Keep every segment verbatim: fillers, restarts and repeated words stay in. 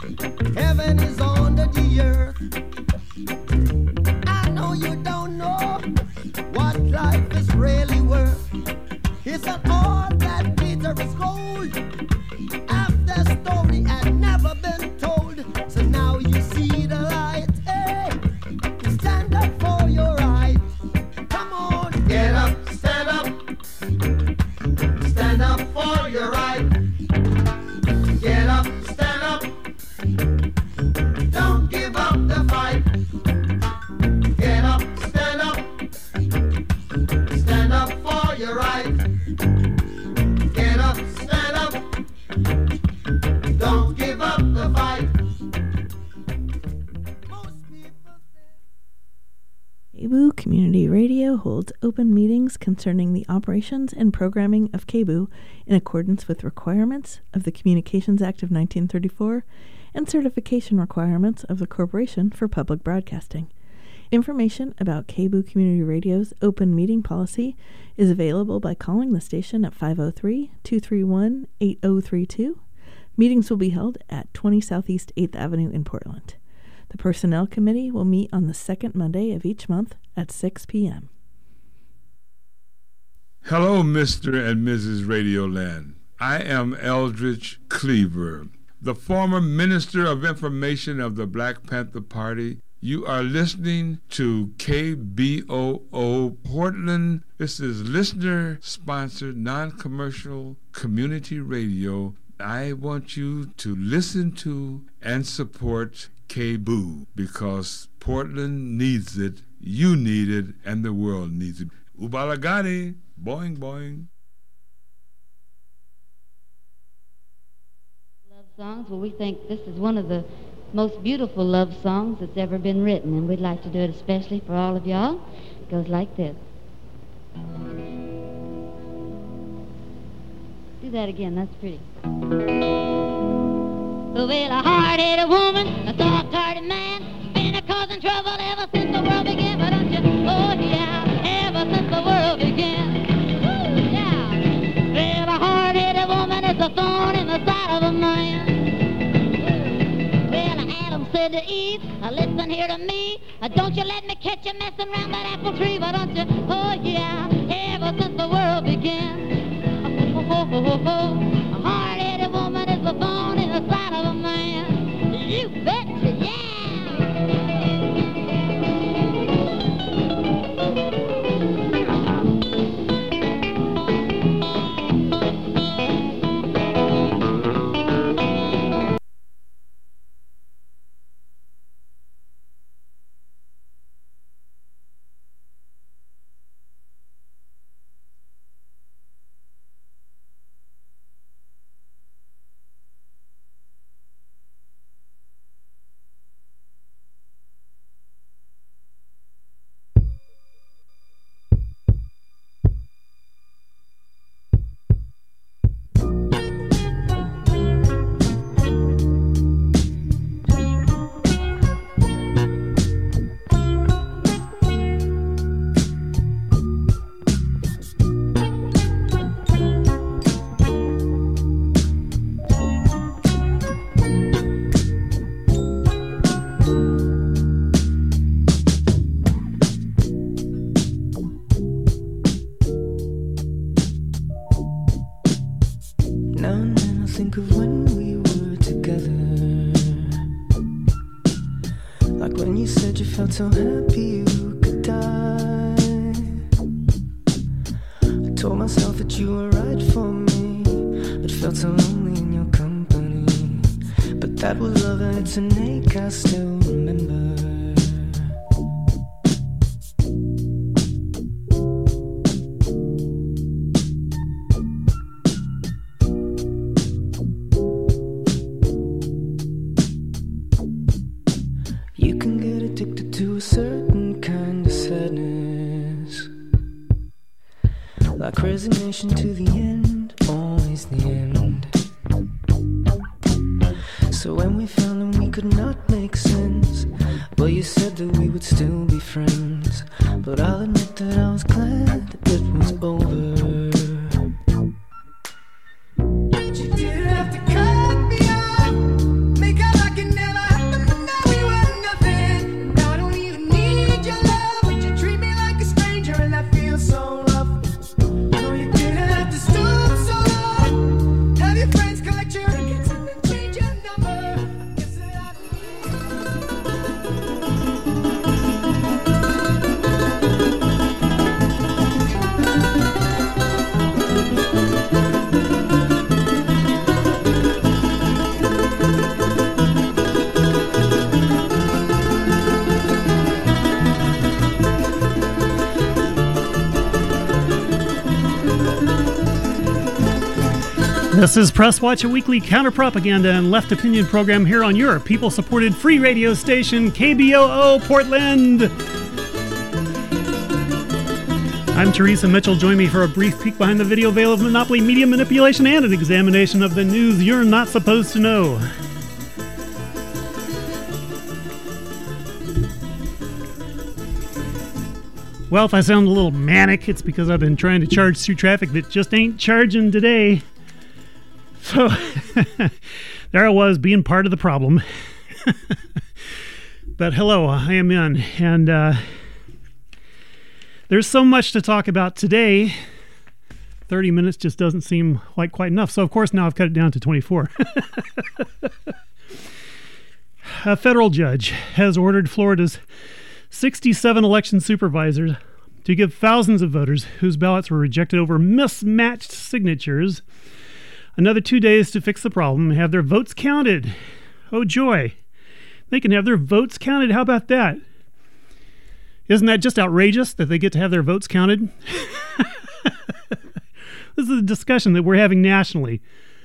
Heaven is under the earth. I know you don't know what life is really worth. It's not all that glitter is gold. Half the story had never been told. So now you see the light. Hey, stand up for your right. Come on, get up, stand up. Stand up for your right. Get up, stand up. Don't give up the fight. Get up, stand up. Stand up for your right. Get up, stand up. Don't give up the fight. K B U Community Radio holds open meetings concerning the operations and programming of K B U in accordance with requirements of the Communications Act of nineteen thirty-four and certification requirements of the Corporation for Public Broadcasting. Information about K B U Community Radio's open meeting policy is available by calling the station at five oh three, two three one, eight oh three two. Meetings will be held at twenty Southeast eighth Avenue in Portland. The Personnel Committee will meet on the second Monday of each month at six p.m. Hello, Mister and Missus Radioland. I am Eldridge Cleaver, the former Minister of Information of the Black Panther Party. You are listening to K B O O Portland. This is listener-sponsored, non-commercial community radio. I want you to listen to and support K B U because Portland needs it, you need it, and the world needs it. Ubalagani, boing, boing. Love songs, well, we think this is one of the most beautiful love songs that's ever been written, and we'd like to do it especially for all of y'all. It goes like this. Do that again, that's pretty. Well, a hard-headed woman, a soft-hearted man, been a causing trouble ever since the world began. But don't you, oh yeah, ever since the world began. Woo, yeah. Well, a hard-headed woman is a thorn in the side of a man. Well, Adam said to Eve, listen here to me, don't you let me catch you messing around that apple tree. But don't you, oh yeah, ever since the world began. Oh, oh, oh, oh, oh. A hard-headed woman is a thorn in the side of a man. You betcha, yeah! So happy you could die. I told myself that you were right for me, but felt so lonely in your company. But that was love and it's an ache I still remember. Resignation to the end, always the end. So when we found that we could not make sense, well, you said that we would still be friends. But I'll admit that I was glad that it was over. But you didn't have to cut me off, make out like you This is Press Watch, a weekly counter-propaganda and left opinion program here on your people-supported free radio station, K B O O Portland. I'm Teresa Mitchell. Join me for a brief peek behind the video veil of monopoly media manipulation and an examination of the news you're not supposed to know. Well, if I sound a little manic, it's because I've been trying to charge through traffic that just ain't charging today. So, there I was, being part of the problem. But hello, I am in, and uh, there's so much to talk about today. thirty minutes just doesn't seem like quite enough. So, of course, now I've cut it down to twenty-four. A federal judge has ordered Florida's sixty-seven election supervisors to give thousands of voters whose ballots were rejected over mismatched signatures another two days to fix the problem and have their votes counted. Oh, joy. They can have their votes counted. How about that? Isn't that just outrageous that they get to have their votes counted? This is a discussion that we're having nationally.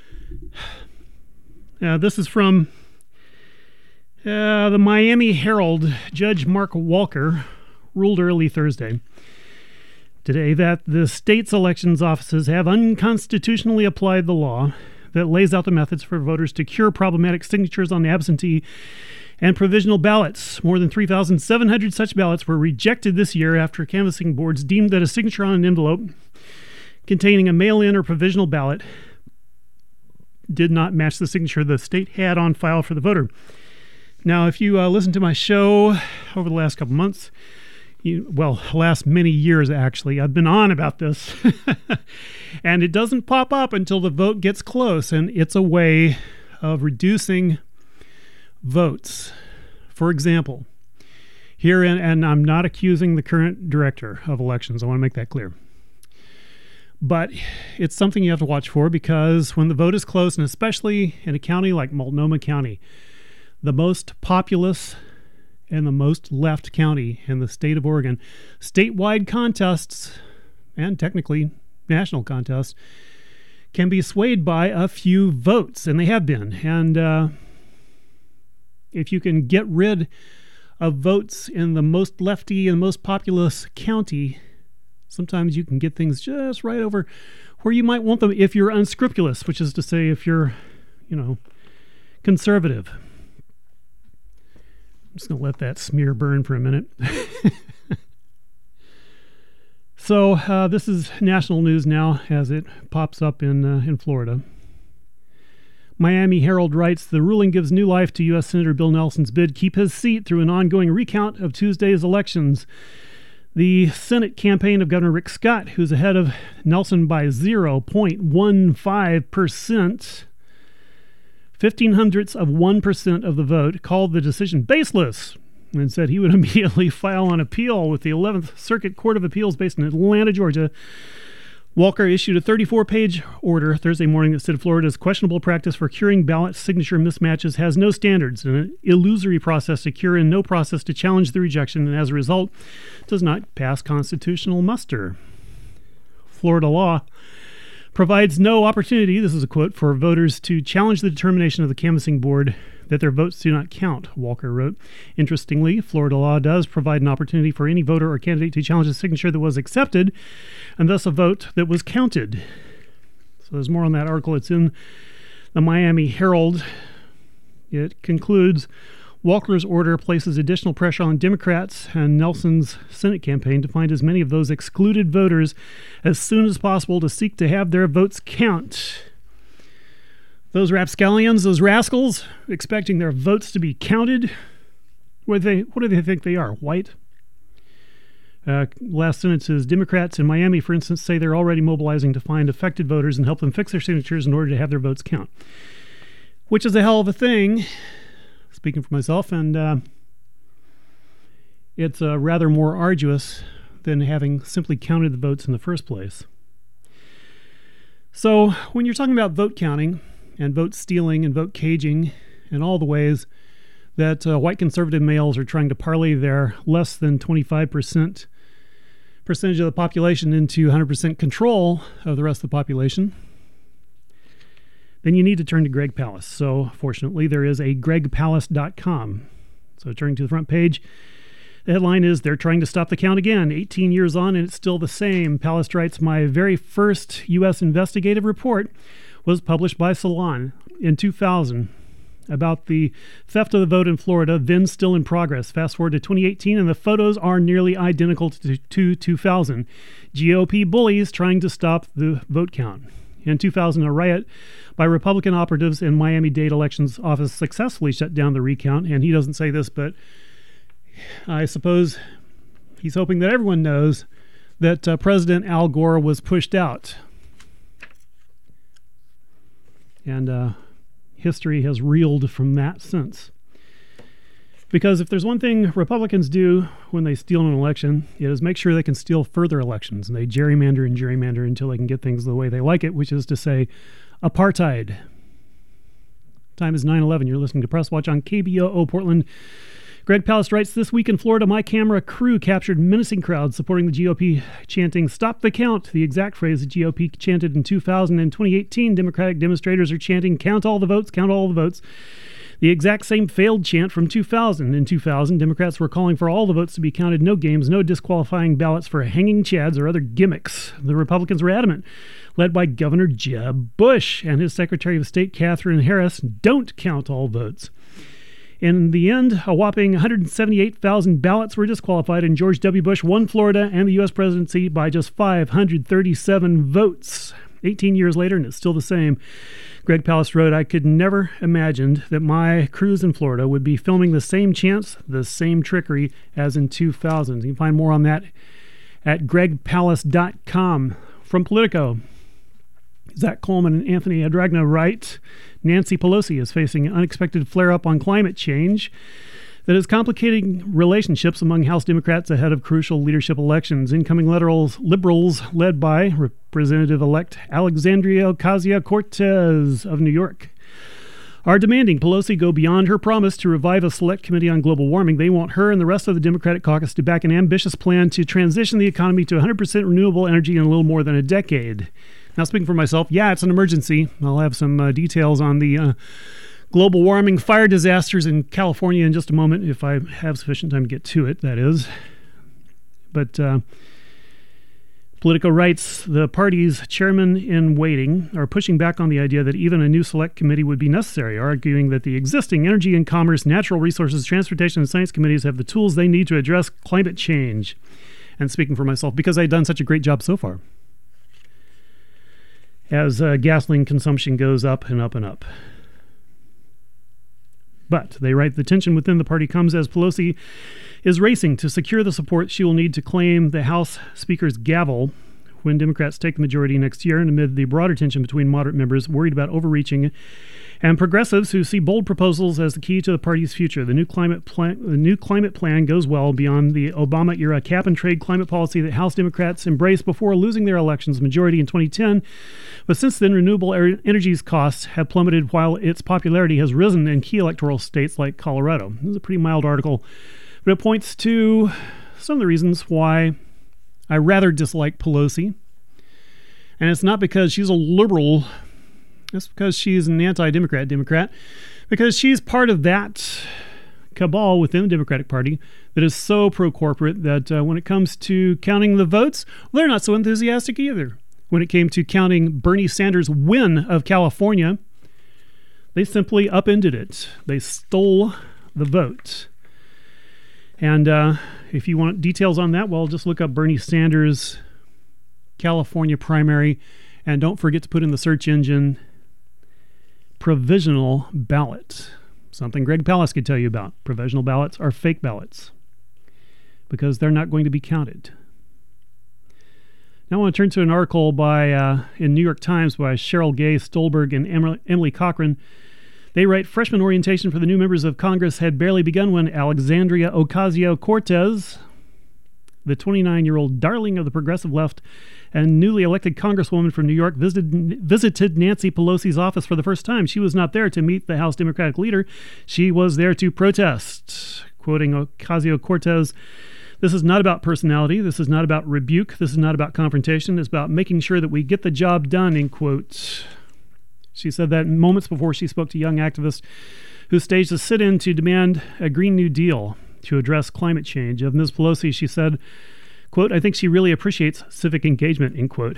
Uh, this is from uh, the Miami Herald. Judge Mark Walker ruled early Thursday today that the state's elections offices have unconstitutionally applied the law that lays out the methods for voters to cure problematic signatures on the absentee and provisional ballots. More than three thousand seven hundred such ballots were rejected this year after canvassing boards deemed that a signature on an envelope containing a mail-in or provisional ballot did not match the signature the state had on file for the voter. Now, if you uh, listen to my show over the last couple months, You, well, last many years, actually, I've been on about this. And it doesn't pop up until the vote gets close. And it's a way of reducing votes. For example, here, in, and I'm not accusing the current director of elections. I want to make that clear. But it's something you have to watch for, because when the vote is close, and especially in a county like Multnomah County, the most populous and the most left county in the state of Oregon, statewide contests, and technically national contests, can be swayed by a few votes, and they have been. And uh, if you can get rid of votes in the most lefty and most populous county, sometimes you can get things just right over where you might want them if you're unscrupulous, which is to say if you're, you know, conservative. I'm just going to let that smear burn for a minute. So uh, this is national news now as it pops up in uh, in Florida. Miami Herald writes, the ruling gives new life to U S Senator Bill Nelson's bid keep his seat through an ongoing recount of Tuesday's elections. The Senate campaign of Governor Rick Scott, who's ahead of Nelson by zero point one five percent, fifteen hundredths of one percent of the vote, called the decision baseless and said he would immediately file an appeal with the eleventh Circuit Court of Appeals based in Atlanta, Georgia. Walker issued a thirty-four page order Thursday morning that said Florida's questionable practice for curing ballot signature mismatches has no standards, an illusory process to cure and no process to challenge the rejection, and as a result does not pass constitutional muster. Florida law provides no opportunity, this is a quote, for voters to challenge the determination of the canvassing board that their votes do not count, Walker wrote. Interestingly, Florida law does provide an opportunity for any voter or candidate to challenge a signature that was accepted, and thus a vote that was counted. So there's more on that article. It's in the Miami Herald. It concludes, Walker's order places additional pressure on Democrats and Nelson's Senate campaign to find as many of those excluded voters as soon as possible to seek to have their votes count. Those rapscallions, those rascals, expecting their votes to be counted. What do they, what do they think they are, white? Uh, last sentence is, Democrats in Miami, for instance, say they're already mobilizing to find affected voters and help them fix their signatures in order to have their votes count. Which is a hell of a thing, speaking for myself, and uh, it's uh, rather more arduous than having simply counted the votes in the first place. So when you're talking about vote counting and vote stealing and vote caging and all the ways that uh, white conservative males are trying to parlay their less than twenty-five percent percentage of the population into one hundred percent control of the rest of the population, then you need to turn to Greg Palast. So fortunately, there is a greg palast dot com. So turning to the front page, the headline is, "They're trying to stop the count again. eighteen years on and it's still the same." Palast writes, "My very first U S investigative report was published by Salon in two thousand about the theft of the vote in Florida, then still in progress. Fast forward to twenty eighteen and the photos are nearly identical to, to two thousand. G O P bullies trying to stop the vote count. In two thousand, a riot by Republican operatives in Miami-Dade Elections Office successfully shut down the recount." And he doesn't say this, but I suppose he's hoping that everyone knows that uh, President Al Gore was pushed out. And uh, history has reeled from that since. Because if there's one thing Republicans do when they steal an election, it is make sure they can steal further elections. And they gerrymander and gerrymander until they can get things the way they like it, which is to say, apartheid. Time is nine eleven. You're listening to Press Watch on K B O O Portland. Greg Palast writes, "This week in Florida, my camera crew captured menacing crowds supporting the G O P, chanting, 'Stop the count,' the exact phrase the G O P chanted in two thousand. In twenty eighteen, Democratic demonstrators are chanting, 'Count all the votes, count all the votes.' The exact same failed chant from two thousand. In two thousand, Democrats were calling for all the votes to be counted, no games, no disqualifying ballots for hanging chads or other gimmicks. The Republicans were adamant, led by Governor Jeb Bush and his Secretary of State, Katherine Harris, don't count all votes. In the end, a whopping one hundred seventy-eight thousand ballots were disqualified, and George W. Bush won Florida and the U S presidency by just five hundred thirty-seven votes. eighteen years later, and it's still the same. Greg Palast wrote, "I could never imagined that my crews in Florida would be filming the same chants, the same trickery as in two thousand. You can find more on that at greg palast dot com. From Politico, Zach Coleman and Anthony Adragna write, "Nancy Pelosi is facing an unexpected flare-up on climate change that is complicating relationships among House Democrats ahead of crucial leadership elections. Incoming liberals, liberals led by Representative-elect Alexandria Ocasio-Cortez of New York, are demanding Pelosi go beyond her promise to revive a select committee on global warming. They want her and the rest of the Democratic caucus to back an ambitious plan to transition the economy to one hundred percent renewable energy in a little more than a decade." Now, speaking for myself, yeah, it's an emergency. I'll have some uh, details on the uh, global warming fire disasters in California in just a moment, if I have sufficient time to get to it, that is. But uh, Politico writes, the party's chairman in waiting are pushing back on the idea that even a new select committee would be necessary, arguing that the existing energy and commerce, natural resources, transportation, and science committees have the tools they need to address climate change. And speaking for myself, because I've done such a great job so far, as uh, gasoline consumption goes up and up and up. But they write, the tension within the party comes as Pelosi is racing to secure the support she will need to claim the House Speaker's gavel when Democrats take the majority next year, and amid the broader tension between moderate members worried about overreaching and progressives who see bold proposals as the key to the party's future. The new climate plan, the new climate plan goes well beyond the Obama-era cap-and-trade climate policy that House Democrats embraced before losing their elections majority in twenty ten. But since then, renewable energy's costs have plummeted while its popularity has risen in key electoral states like Colorado. This is a pretty mild article, but it points to some of the reasons why I rather dislike Pelosi. And it's not because she's a liberal. It's because she's an anti-Democrat Democrat. Because she's part of that cabal within the Democratic Party that is so pro-corporate that uh, when it comes to counting the votes, well, they're not so enthusiastic either. When it came to counting Bernie Sanders' win of California, they simply upended it. They stole the vote. And uh, if you want details on that, well, just look up Bernie Sanders' California primary, and don't forget to put in the search engine provisional ballot. Something Greg Palast could tell you about. Provisional ballots are fake ballots because they're not going to be counted. Now I want to turn to an article by uh, in New York Times by Cheryl Gay Stolberg and Emily, Emily Cochran. They write, freshman orientation for the new members of Congress had barely begun when Alexandria Ocasio-Cortez, the twenty-nine-year-old darling of the progressive left and newly elected congresswoman from New York, visited, visited Nancy Pelosi's office for the first time. She was not there to meet the House Democratic leader. She was there to protest. Quoting Ocasio-Cortez, "This is not about personality. This is not about rebuke. This is not about confrontation. It's about making sure that we get the job done," end quote. She said that moments before she spoke to young activists who staged a sit-in to demand a Green New Deal to address climate change. Of Miz Pelosi, she said, quote, "I think she really appreciates civic engagement," end quote.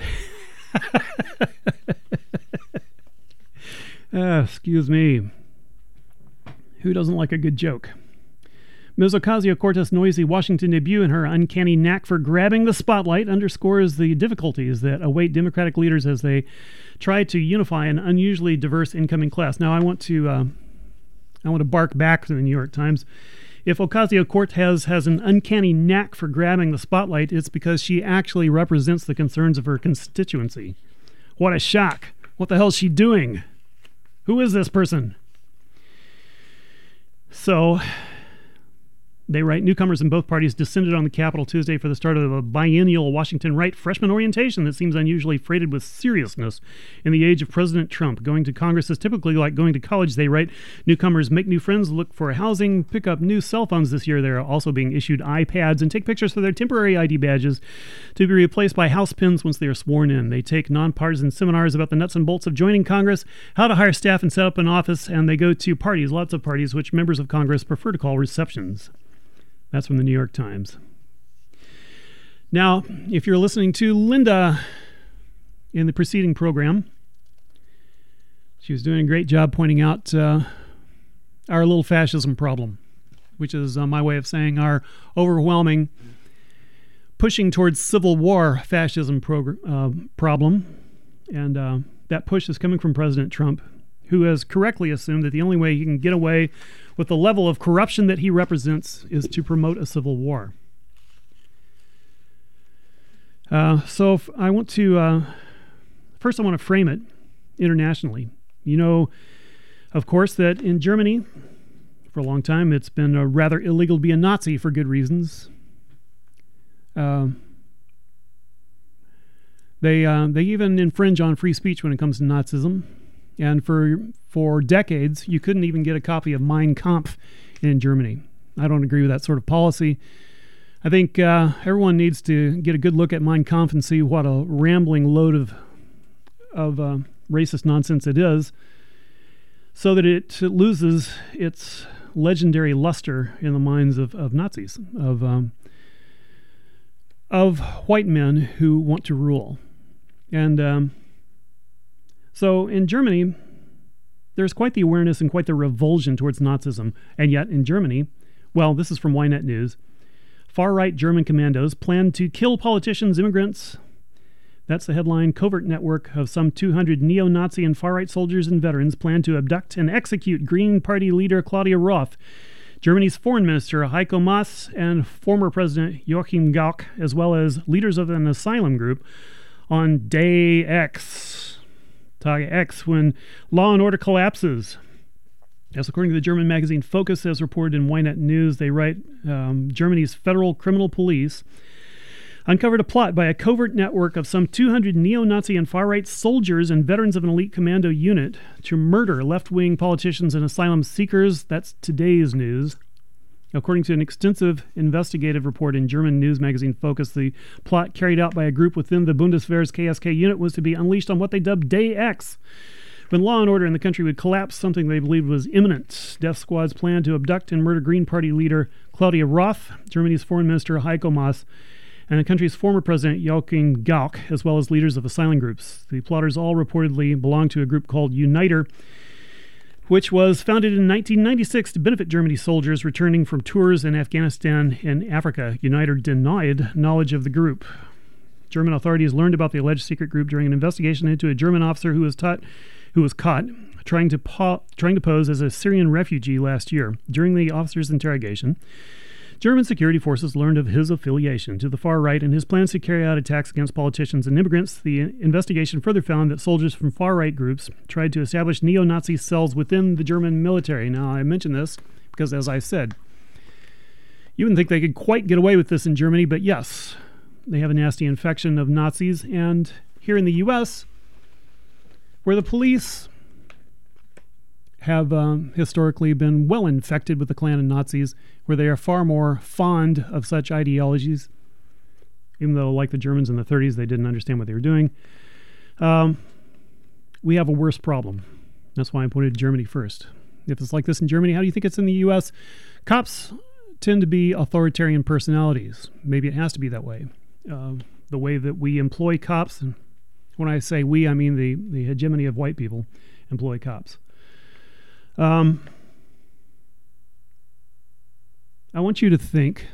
uh, excuse me. Who doesn't like a good joke? Miz Ocasio-Cortez' noisy Washington debut and her uncanny knack for grabbing the spotlight underscores the difficulties that await Democratic leaders as they try to unify an unusually diverse incoming class. Now, I want to uh, I want to bark back to the New York Times. If Ocasio-Cortez has an uncanny knack for grabbing the spotlight, it's because she actually represents the concerns of her constituency. What a shock. What the hell is she doing? Who is this person? So, they write, newcomers in both parties descended on the Capitol Tuesday for the start of a biennial Washington Right freshman orientation that seems unusually freighted with seriousness in the age of President Trump. Going to Congress is typically like going to college, they write. Newcomers make new friends, look for housing, pick up new cell phones this year. They're also being issued iPads and take pictures for their temporary I D badges to be replaced by house pins once they are sworn in. They take nonpartisan seminars about the nuts and bolts of joining Congress, how to hire staff and set up an office, and they go to parties, lots of parties, which members of Congress prefer to call receptions. That's from the New York Times. Now, if you're listening to Linda in the preceding program, she was doing a great job pointing out uh, our little fascism problem, which is uh, my way of saying our overwhelming pushing towards civil war fascism prog- uh, problem. And uh, that push is coming from President Trump, who has correctly assumed that the only way he can get away with the level of corruption that he represents is to promote a civil war. Uh, so if I want to, uh, first I want to frame it internationally. You know, of course, that in Germany, for a long time, it's been uh, rather illegal to be a Nazi for good reasons. Uh, they uh, they even infringe on free speech when it comes to Nazism. And for for decades, you couldn't even get a copy of Mein Kampf in Germany. I don't agree with that sort of policy. I think uh, everyone needs to get a good look at Mein Kampf and see what a rambling load of of uh, racist nonsense it is, so that it loses its legendary luster in the minds of, of Nazis, of um, of white men who want to rule. And um, so in Germany, there's quite the awareness and quite the revulsion towards Nazism. And yet in Germany, well, this is from Ynet News, far-right German commandos plan to kill politicians, immigrants. That's the headline. Covert network of some two hundred neo-Nazi and far-right soldiers and veterans plan to abduct and execute Green Party leader Claudia Roth, Germany's foreign minister Heiko Maas, and former President Joachim Gauck, as well as leaders of an asylum group on Day X, Tag X, when law and order collapses. Yes, according to the German magazine Focus, as reported in Ynet News, they write, um, Germany's federal criminal police uncovered a plot by a covert network of some two hundred neo-Nazi and far-right soldiers and veterans of an elite commando unit to murder left-wing politicians and asylum seekers. That's today's news. According to an extensive investigative report in German news magazine Focus, the plot carried out by a group within the Bundeswehr's K S K unit was to be unleashed on what they dubbed Day X, when law and order in the country would collapse, something they believed was imminent. Death squads planned to abduct and murder Green Party leader Claudia Roth, Germany's foreign minister Heiko Maas, and the country's former president Joachim Gauck, as well as leaders of asylum groups. The plotters all reportedly belonged to a group called Uniter, which was founded in nineteen ninety-six to benefit Germany soldiers returning from tours in Afghanistan and Africa. Uniter denied knowledge of the group. German authorities learned about the alleged secret group during an investigation into a German officer who was taught, who was caught trying to po- trying to pose as a Syrian refugee last year. During the officer's interrogation, German security forces learned of his affiliation to the far right and his plans to carry out attacks against politicians and immigrants. The investigation further found that soldiers from far-right groups tried to establish neo-Nazi cells within the German military. Now, I mention this because, as I said, you wouldn't think they could quite get away with this in Germany, but yes, they have a nasty infection of Nazis. And here in the U S, where the police have um, historically been well infected with the Klan and Nazis, where they are far more fond of such ideologies, even though, like the Germans in the thirties, they didn't understand what they were doing. Um, we have a worse problem. That's why I pointed to Germany first. If it's like this in Germany, how do you think it's in the U S? Cops tend to be authoritarian personalities. Maybe it has to be that way. Uh, the way that we employ cops, and when I say we, I mean the, the hegemony of white people employ cops. Um, I want you to think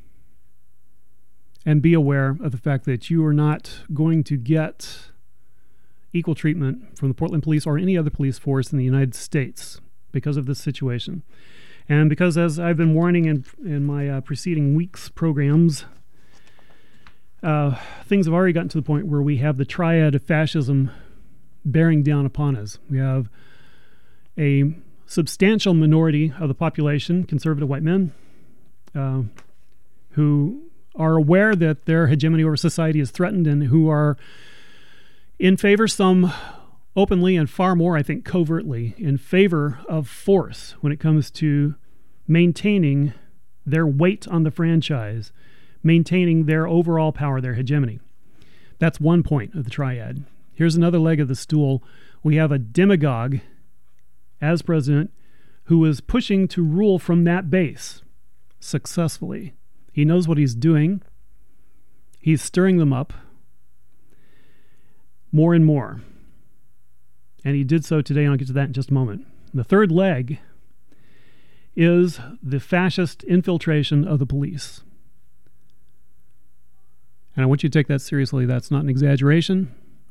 and be aware of the fact that you are not going to get equal treatment from the Portland Police or any other police force in the United States because of this situation. And because, as I've been warning in, in my uh, preceding week's programs, uh, things have already gotten to the point where we have the triad of fascism bearing down upon us. We have a substantial minority of the population, conservative white men, uh, who are aware that their hegemony over society is threatened and who are in favor, some openly and far more, I think, covertly, in favor of force when it comes to maintaining their weight on the franchise, maintaining their overall power, their hegemony. That's one point of the triad. Here's another leg of the stool. We have a demagogue as president who is pushing to rule from that base successfully. He knows what he's doing. He's stirring them up more and more. And he did so today, and I'll get to that in just a moment. The third leg is the fascist infiltration of the police. And I want you to take that seriously. That's not an exaggeration.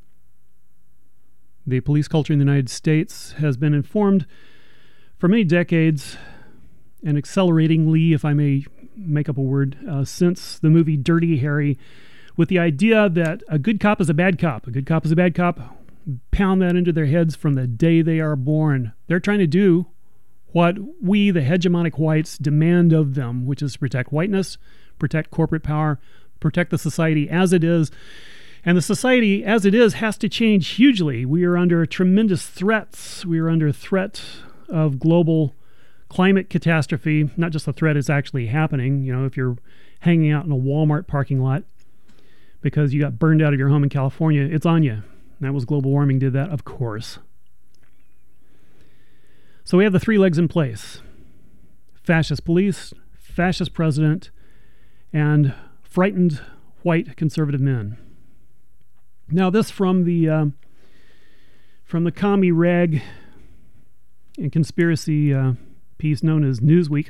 The police culture in the United States has been informed for many decades, and acceleratingly, if I may make up a word, uh, since the movie Dirty Harry, with the idea that a good cop is a bad cop. A good cop is a bad cop. Pound that into their heads from the day they are born. They're trying to do what we, the hegemonic whites, demand of them, which is to protect whiteness, protect corporate power, protect the society as it is. And the society as it is has to change hugely. We are under tremendous threats. We are under threat of global climate catastrophe. Not just a threat, it's actually happening. You know, if you're hanging out in a Walmart parking lot because you got burned out of your home in California, it's on you. That was global warming did that, of course. So we have the three legs in place. Fascist police, fascist president, and frightened white conservative men. Now this from the uh, from the commie rag and conspiracy uh, piece known as Newsweek.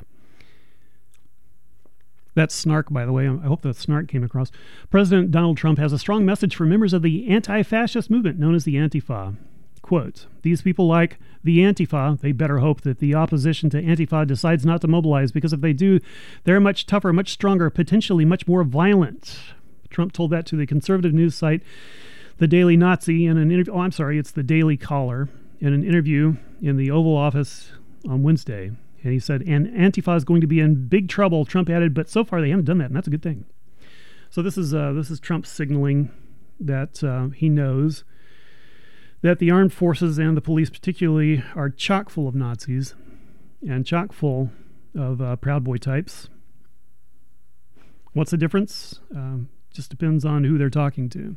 That's snark, by the way. I hope that snark came across. President Donald Trump has a strong message for members of the anti-fascist movement known as the Antifa. Quote, these people like the Antifa, they better hope that the opposition to Antifa decides not to mobilize, because if they do, they're much tougher, much stronger, potentially much more violent. Trump told that to the conservative news site, The Daily Nazi, in an interview. Oh, I'm sorry, it's The Daily Caller, in an interview in the Oval Office on Wednesday. And he said, and Antifa is going to be in big trouble, Trump added, but so far they haven't done that, and that's a good thing. So this is uh, this is Trump signaling that uh, he knows that the armed forces and the police particularly are chock full of Nazis and chock full of uh, Proud Boy types. What's the difference? Um, just depends on who they're talking to.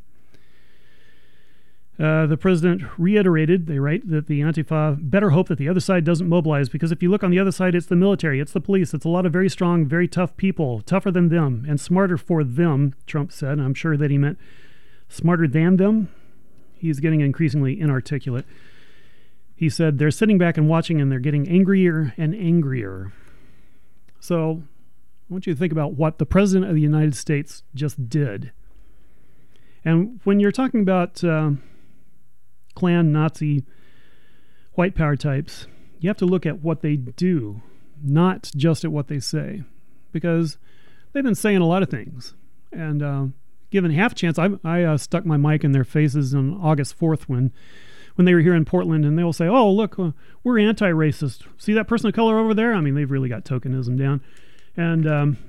Uh, the president reiterated, they write, that the Antifa better hope that the other side doesn't mobilize, because if you look on the other side, it's the military, it's the police, it's a lot of very strong, very tough people, tougher than them, and smarter for them, Trump said. And I'm sure that he meant smarter than them. He's getting increasingly inarticulate. He said they're sitting back and watching, and they're getting angrier and angrier. So I want you to think about what the president of the United States just did. And when you're talking about uh, Klan, Nazi, white power types, you have to look at what they do, not just at what they say, because they've been saying a lot of things. And uh, given half a chance, I, I uh, stuck my mic in their faces on August fourth when when they were here in Portland, and they'll say, oh, look, uh, we're anti-racist. See that person of color over there? I mean, they've really got tokenism down. And um,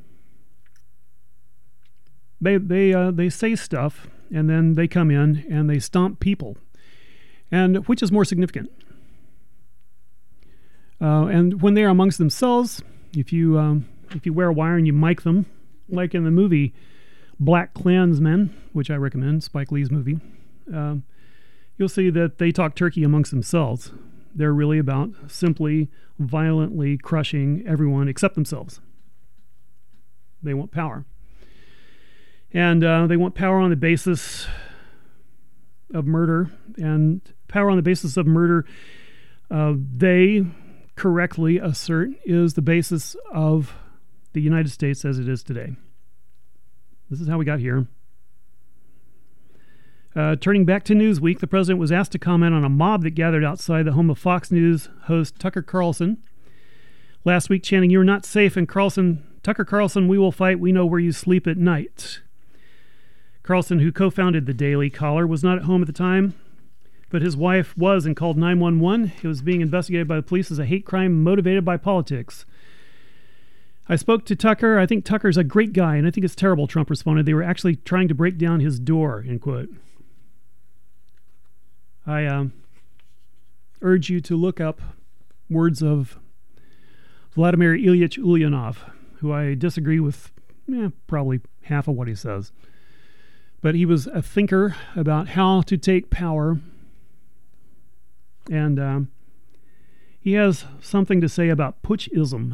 they they uh, they say stuff, and then they come in and they stomp people. And which is more significant? Uh, and when they are amongst themselves, if you um, if you wear a wire and you mic them, like in the movie Black Klansman, which I recommend, Spike Lee's movie, um, you'll see that they talk turkey amongst themselves. They're really about simply violently crushing everyone except themselves. They want power. And uh, they want power on the basis of murder. And power on the basis of murder, uh, they correctly assert, is the basis of the United States as it is today. This is how we got here. Uh, turning back to Newsweek, the president was asked to comment on a mob that gathered outside the home of Fox News host Tucker Carlson last week, chanting, "You're not safe," and Carlson, Tucker Carlson, "We will fight. We know where you sleep at night." Carlson, who co-founded the Daily Caller, was not at home at the time, but his wife was and called nine one one. It was being investigated by the police as a hate crime motivated by politics. I spoke to Tucker. I think Tucker's a great guy, and I think it's terrible, Trump responded. They were actually trying to break down his door, end quote. I uh, urge you to look up words of Vladimir Ilyich Ulyanov, who I disagree with eh, probably half of what he says. But he was a thinker about how to take power, and um, he has something to say about putschism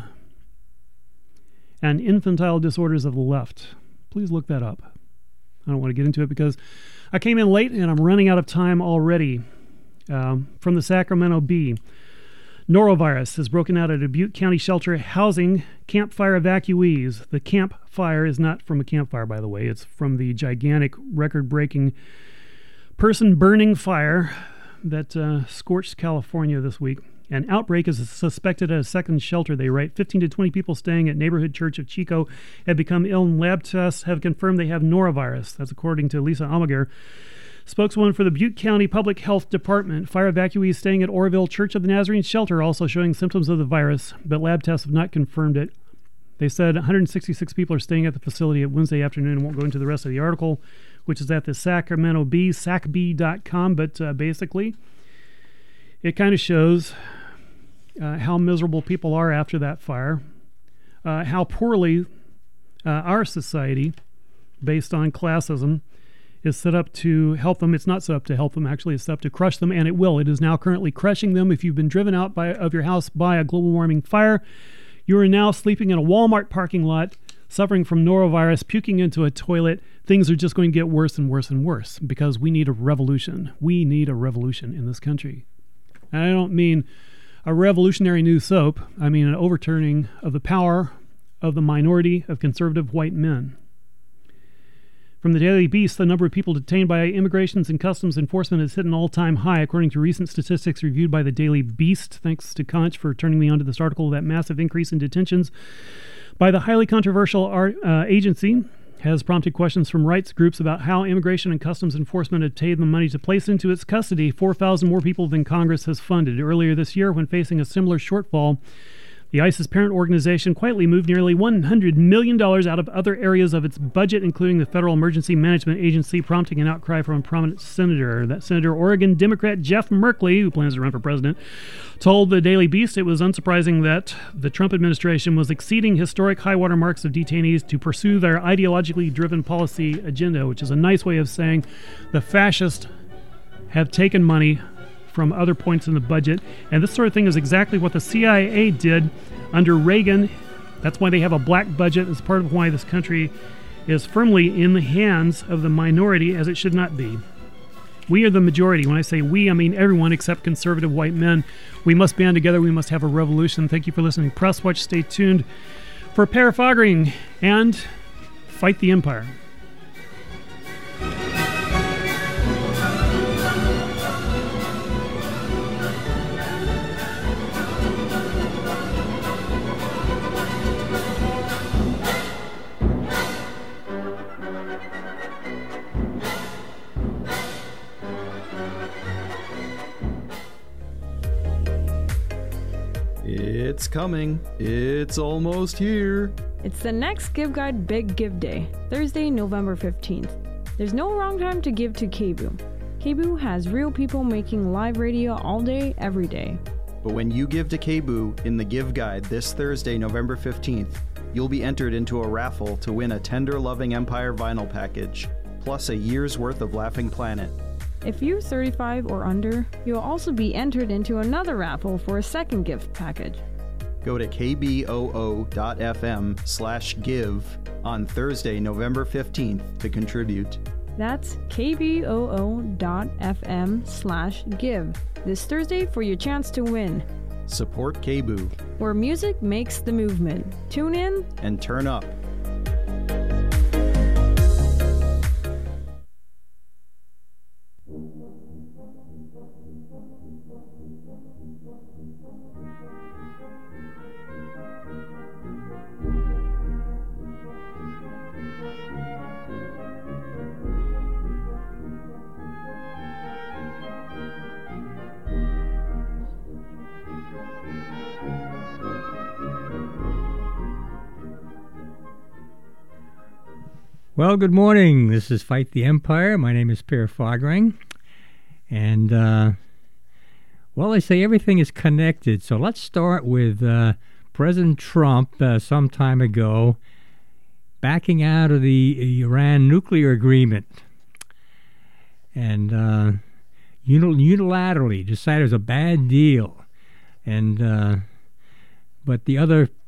and infantile disorders of the left. Please look that up. I don't want to get into it because I came in late and I'm running out of time already. Um, from the Sacramento Bee, norovirus has broken out at a Butte County shelter housing campfire evacuees. The campfire is not from a campfire, by the way. It's from the gigantic, record-breaking, person-burning fire that uh, scorched California this week. An outbreak is suspected at a second shelter, they write. fifteen to twenty people staying at Neighborhood Church of Chico have become ill, and lab tests have confirmed they have norovirus. That's according to Lisa Almaguer, spokeswoman for the Butte County Public Health Department. Fire evacuees staying at Oroville Church of the Nazarene shelter also showing symptoms of the virus, but lab tests have not confirmed it. They said one hundred sixty-six people are staying at the facility at Wednesday afternoon. I won't go into the rest of the article, which is at the Sacramento Bee, sac bee dot com, but uh, basically it kind of shows uh, how miserable people are after that fire, uh, how poorly uh, our society, based on classism, is set up to help them. It's not set up to help them, actually. It's set up to crush them, and it will. It is now currently crushing them. If you've been driven out by, of your house by a global warming fire, you are now sleeping in a Walmart parking lot, suffering from norovirus, puking into a toilet. Things are just going to get worse and worse and worse because we need a revolution. We need a revolution in this country. And I don't mean a revolutionary new soap. I mean an overturning of the power of the minority of conservative white men. From the Daily Beast, the number of people detained by Immigrations and Customs Enforcement has hit an all-time high, according to recent statistics reviewed by the Daily Beast. Thanks to Conch for turning me on to this article. That massive increase in detentions by the highly controversial art, uh, agency has prompted questions from rights groups about how Immigration and Customs Enforcement obtained the money to place into its custody four thousand more people than Congress has funded. Earlier this year, when facing a similar shortfall, the ICE's parent organization quietly moved nearly one hundred million dollars out of other areas of its budget, including the Federal Emergency Management Agency, prompting an outcry from a prominent senator. That Senator, Oregon Democrat Jeff Merkley, who plans to run for president, told the Daily Beast it was unsurprising that the Trump administration was exceeding historic high-water marks of detainees to pursue their ideologically driven policy agenda, which is a nice way of saying the fascists have taken money from other points in the budget. And this sort of thing is exactly what the C I A did under Reagan. That's why they have a black budget. It's part of why this country is firmly in the hands of the minority, as it should not be. We are the majority. When I say we, I mean everyone except conservative white men. We must band together. We must have a revolution. Thank you for listening. Press Watch. Stay tuned for Per Faggring and Fight the Empire. It's coming. It's almost here. It's the next Give Guide Big Give Day, Thursday, November fifteenth. There's no wrong time to give to K B O O. K B O O has real people making live radio all day, every day. But when you give to K B O O in the Give Guide this Thursday, November fifteenth, you'll be entered into a raffle to win a Tender Loving Empire vinyl package, plus a year's worth of Laughing Planet. If you're thirty-five or under, you'll also be entered into another raffle for a second gift package. Go to kboo.fm slash give on Thursday, November fifteenth to contribute. That's kboo.fm slash give this Thursday for your chance to win. Support K B O O. Where music makes the movement. Tune in and turn up. Well, good morning. This is Fight the Empire. My name is Per Fagrang. And, uh, well, they say everything is connected. So let's start with uh, President Trump uh, some time ago backing out of the Iran nuclear agreement. And uh, unilaterally decided it was a bad deal. And uh, but the other